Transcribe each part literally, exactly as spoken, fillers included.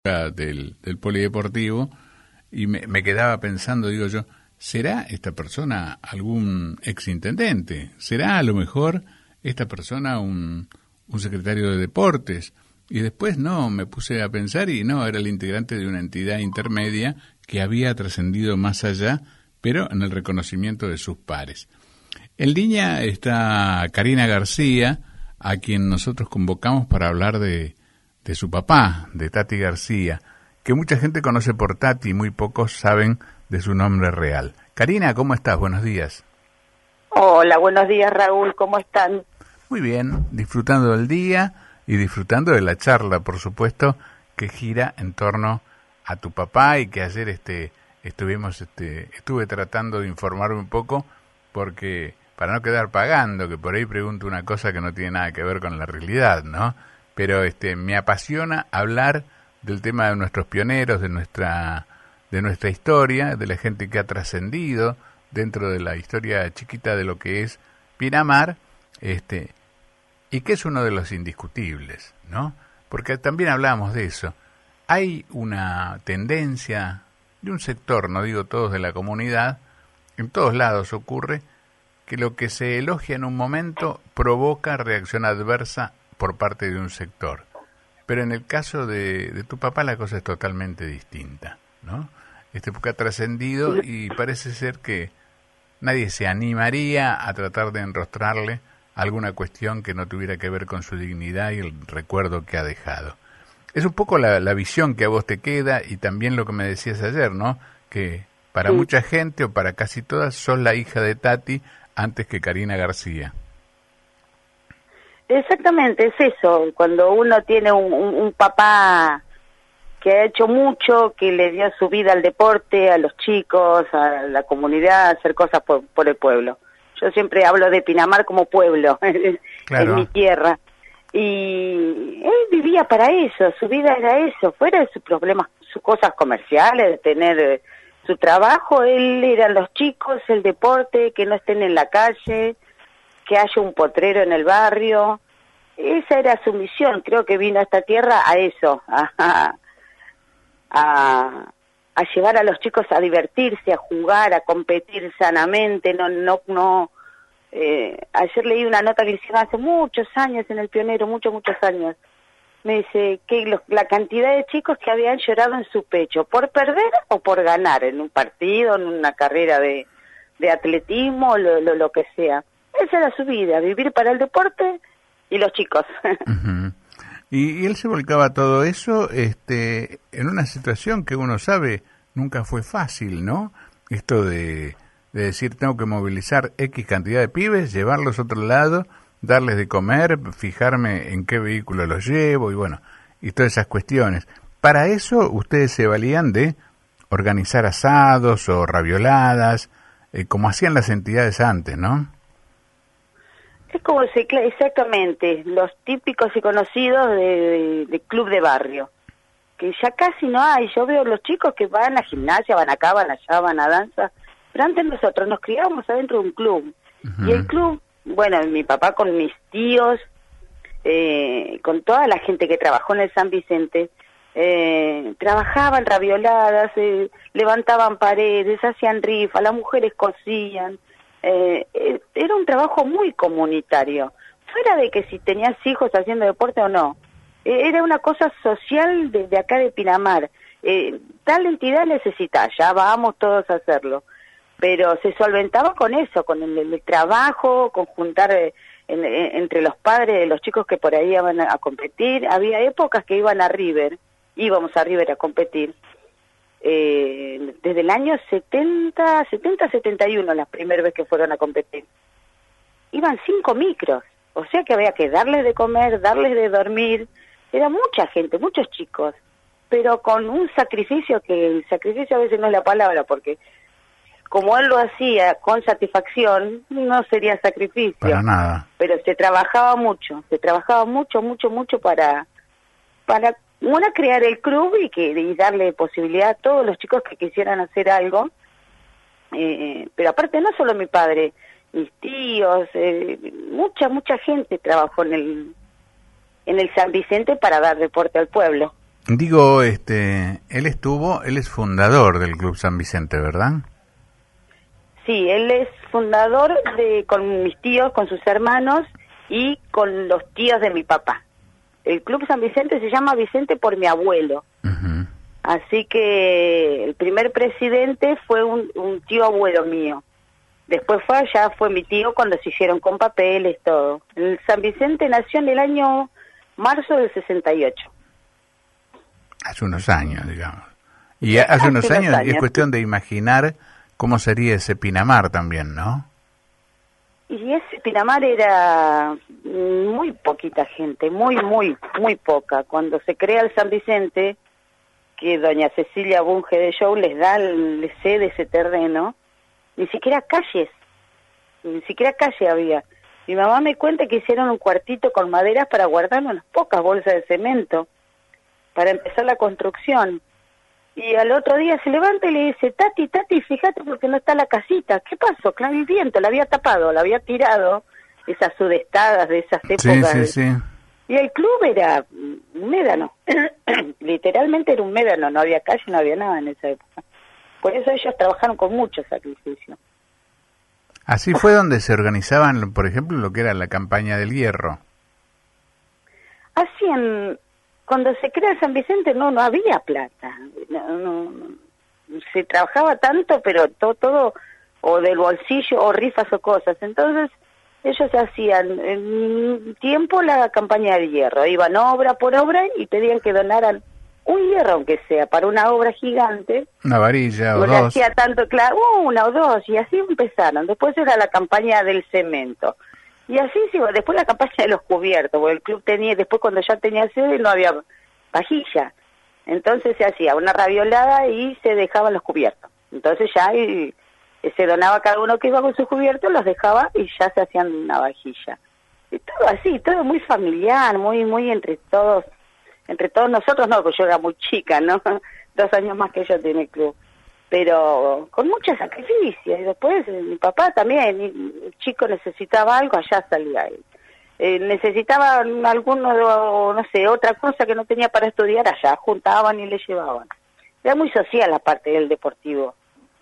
del, del polideportivo y me, me quedaba pensando, digo yo, ¿será esta persona algún exintendente? ¿Será a lo mejor esta persona un, un secretario de deportes? Y después no, me puse a pensar y no, era el integrante de una entidad intermedia que había trascendido más allá, pero en el reconocimiento de sus pares. En línea está Karina García, a quien nosotros convocamos para hablar de de su papá, de Tati García, que mucha gente conoce por Tati y muy pocos saben de su nombre real. Karina, ¿cómo estás? Buenos días. Hola, buenos días, Raúl, ¿cómo están? Muy bien, disfrutando del día y disfrutando de la charla, por supuesto, que gira en torno a tu papá y que ayer este estuvimos este estuve tratando de informarme un poco porque para no quedar pagando, que por ahí pregunto una cosa que no tiene nada que ver con la realidad, ¿no? Pero este me apasiona hablar del tema de nuestros pioneros, de nuestra de nuestra historia, de la gente que ha trascendido dentro de la historia chiquita de lo que es Pinamar, este y que es uno de los indiscutibles, ¿no? Porque también hablamos de eso. Hay una tendencia de un sector, no digo todos de la comunidad, en todos lados ocurre que lo que se elogia en un momento provoca reacción adversa por parte de un sector. Pero en el caso de, de tu papá la cosa es totalmente distinta, ¿no? Este porque ha trascendido y parece ser que nadie se animaría a tratar de enrostrarle alguna cuestión que no tuviera que ver con su dignidad y el recuerdo que ha dejado. Es un poco la, la visión que a vos te queda y también lo que me decías ayer, ¿no? Que para sí. mucha gente o para casi todas sos la hija de Tati antes que Karina García. Exactamente, es eso, cuando uno tiene un, un, un papá que ha hecho mucho, que le dio su vida al deporte, a los chicos, a la comunidad, a hacer cosas por, por el pueblo. Yo siempre hablo de Pinamar como pueblo, claro. en mi tierra. Y él vivía para eso, su vida era eso, fuera de sus problemas, sus cosas comerciales, de tener eh, su trabajo, él eran los chicos, el deporte, que no estén en la calle, que haya un potrero en el barrio. Esa era su misión, creo que vino a esta tierra a eso, a, a, a llevar a los chicos a divertirse, a jugar, a competir sanamente. No, no, no. Eh, ayer leí una nota que hicieron hace muchos años en El Pionero, muchos, muchos años. Me dice que los, la cantidad de chicos que habían llorado en su pecho, por perder o por ganar, en un partido, en una carrera de, de atletismo, lo, lo, lo que sea. Esa era su vida, vivir para el deporte y los chicos. Uh-huh. y, y él se volcaba a todo eso este, en una situación que uno sabe nunca fue fácil, ¿no? Esto de, de decir tengo que movilizar X cantidad de pibes, llevarlos a otro lado, darles de comer, fijarme en qué vehículo los llevo y bueno, y todas esas cuestiones. Para eso ustedes se valían de organizar asados o ravioladas, eh, como hacían las entidades antes, ¿no? Es como se, exactamente, los típicos y conocidos de, de, de club de barrio, que ya casi no hay. Yo veo los chicos que van a gimnasia, van acá, van allá, van a danza, pero antes nosotros nos criábamos adentro de un club. Uh-huh. Y el club, bueno, mi papá con mis tíos, eh, con toda la gente que trabajó en el San Vicente, eh, trabajaban ravioladas, eh, levantaban paredes, hacían rifas, las mujeres cosían. Eh, eh, era un trabajo muy comunitario, fuera de que si tenías hijos haciendo deporte o no, eh, era una cosa social de, de acá de Pinamar. Eh, tal entidad necesita, ya vamos todos a hacerlo, pero se solventaba con eso, con el, el trabajo, con juntar eh, en, en, entre los padres de los chicos que por ahí iban a, a competir. Había épocas que iban a River, íbamos a River a competir. Eh, desde el año setenta, setenta, setenta y uno, la primera vez que fueron a competir. Iban cinco micros, o sea que había que darles de comer, darles de dormir. Era mucha gente, muchos chicos, pero con un sacrificio que el sacrificio a veces no es la palabra, porque como él lo hacía con satisfacción, no sería sacrificio. Para nada. Pero se trabajaba mucho, se trabajaba mucho, mucho, mucho para... para Una, crear el club y que y darle posibilidad a todos los chicos que quisieran hacer algo. Eh, pero aparte no solo mi padre, mis tíos, eh, mucha, mucha gente trabajó en el en el San Vicente para dar deporte al pueblo. Digo, este, él estuvo, él es fundador del Club San Vicente, ¿verdad? Sí, él es fundador de con mis tíos, con sus hermanos y con los tíos de mi papá. El Club San Vicente se llama Vicente por mi abuelo. Uh-huh. Así que el primer presidente fue un, un tío abuelo mío. Después fue ya fue mi tío cuando se hicieron con papeles, todo. El San Vicente nació en el año marzo del sesenta y ocho. Hace unos años, digamos. Y hace, hace unos, unos años, años es cuestión de imaginar cómo sería ese Pinamar también, ¿no? Y ese Pinamar era muy poquita gente, muy, muy, muy poca. Cuando se crea el San Vicente, que doña Cecilia Bunge de Show les da, les cede ese terreno, ni siquiera calles, ni siquiera calle había. Mi mamá me cuenta que hicieron un cuartito con maderas para guardar unas pocas bolsas de cemento, para empezar la construcción. Y al otro día se levanta y le dice, Tati, Tati, fíjate porque no está la casita. ¿Qué pasó? Claro, el viento la había tapado, la había tirado, esas sudestadas de esas épocas. Sí, sí, sí. Y el club era un médano, literalmente era un médano, no había calle, no había nada en esa época. Por eso ellos trabajaron con mucho sacrificio. Así fue donde se organizaban, por ejemplo, lo que era la campaña del hierro. Así en... Cuando se crea San Vicente no no había plata, no, no, no, se trabajaba tanto, pero todo, todo o del bolsillo o rifas o cosas. Entonces ellos hacían en tiempo la campaña del hierro, iban obra por obra y pedían que donaran un hierro, aunque sea, para una obra gigante. Una varilla o no dos. Hacía tanto, claro, una o dos, y así empezaron. Después era la campaña del cemento. Y así sí, después la campaña de los cubiertos, porque el club tenía, después cuando ya tenía sede no había vajilla, entonces se hacía una raviolada y se dejaban los cubiertos, entonces ya y, y se donaba cada uno que iba con sus cubiertos, los dejaba y ya se hacían una vajilla, y todo así, todo muy familiar, muy muy entre todos, entre todos nosotros, no, porque yo era muy chica, ¿no? Dos años más que yo tenía el club, pero con mucho sacrificio. Y después eh, mi papá también, el chico necesitaba algo, allá salía él. Eh, necesitaba alguno, no sé, otra cosa que no tenía para estudiar, allá juntaban y le llevaban. Era muy social la parte del deportivo.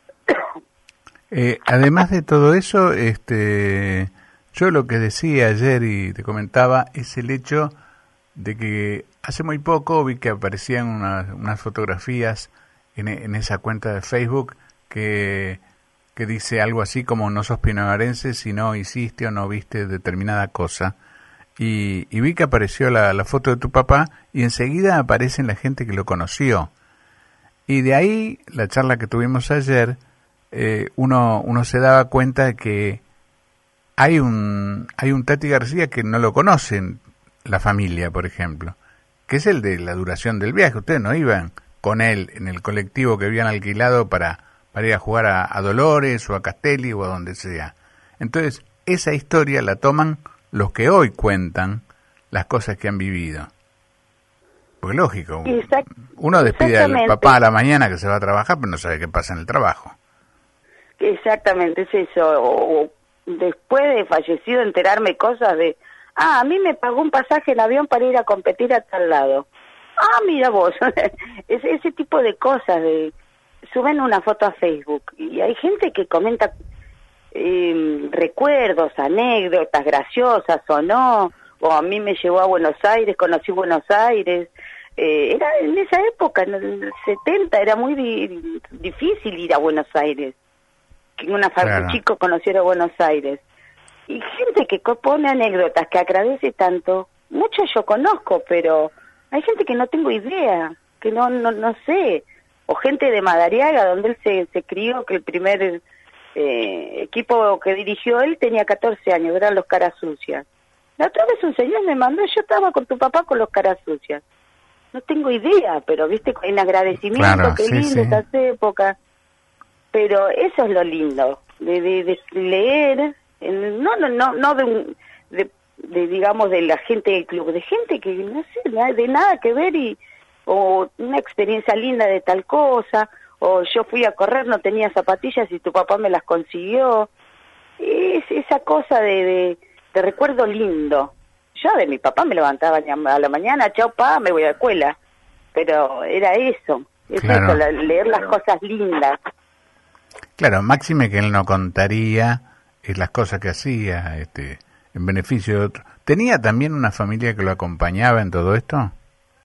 Eh, además de todo eso, este, yo lo que decía ayer y te comentaba es el hecho de que hace muy poco vi que aparecían unas, unas fotografías En, en esa cuenta de Facebook que, que dice algo así como no sos pinamarense si no hiciste o no viste determinada cosa, y, y vi que apareció la, la foto de tu papá y enseguida aparece la gente que lo conoció, y de ahí la charla que tuvimos ayer, eh, uno, uno se daba cuenta de que hay un, hay un Tati García que no lo conocen la familia, por ejemplo, que es el de la duración del viaje. Ustedes no iban con él en el colectivo que habían alquilado para, para ir a jugar a, a Dolores o a Castelli o a donde sea. Entonces, esa historia la toman los que hoy cuentan las cosas que han vivido. Porque lógico, Exact- uno despide al papá a la mañana que se va a trabajar, pero no sabe qué pasa en el trabajo. Exactamente, es eso. O, o después de fallecido enterarme cosas de, ah, a mí me pagó un pasaje en avión para ir a competir a tal lado. Ah, mira vos, ese, ese tipo de cosas, de suben una foto a Facebook y hay gente que comenta eh, recuerdos, anécdotas graciosas o no, o a mí me llevó a Buenos Aires, conocí Buenos Aires, eh, era en esa época, en el setenta, era muy di- difícil ir a Buenos Aires, que una claro. un chico conociera Buenos Aires, y gente que pone anécdotas, que agradece tanto, muchos yo conozco, pero hay gente que no tengo idea, que no no no sé, o gente de Madariaga, donde él se, se crió, que el primer eh, equipo que dirigió él tenía catorce años, eran los Caras Sucias. La otra vez un señor me mandó, yo estaba con tu papá con los Caras Sucias. No tengo idea, pero viste, en agradecimiento, claro, qué sí, lindo sí. Esas épocas. Pero eso es lo lindo, de, de, de leer, no no no no de un... De, de digamos de la gente del club, de gente que no sé, de nada que ver, y o una experiencia linda de tal cosa, o yo fui a correr, no tenía zapatillas y tu papá me las consiguió, es esa cosa de, de, de recuerdo lindo. Yo de mi papá me levantaba a la mañana, chao pa, me voy a la escuela, pero era eso, es Claro. eso, la- leer las cosas lindas. Claro, máxime que él no contaría eh, las cosas que hacía este, en beneficio de otro. ¿Tenía también una familia que lo acompañaba en todo esto?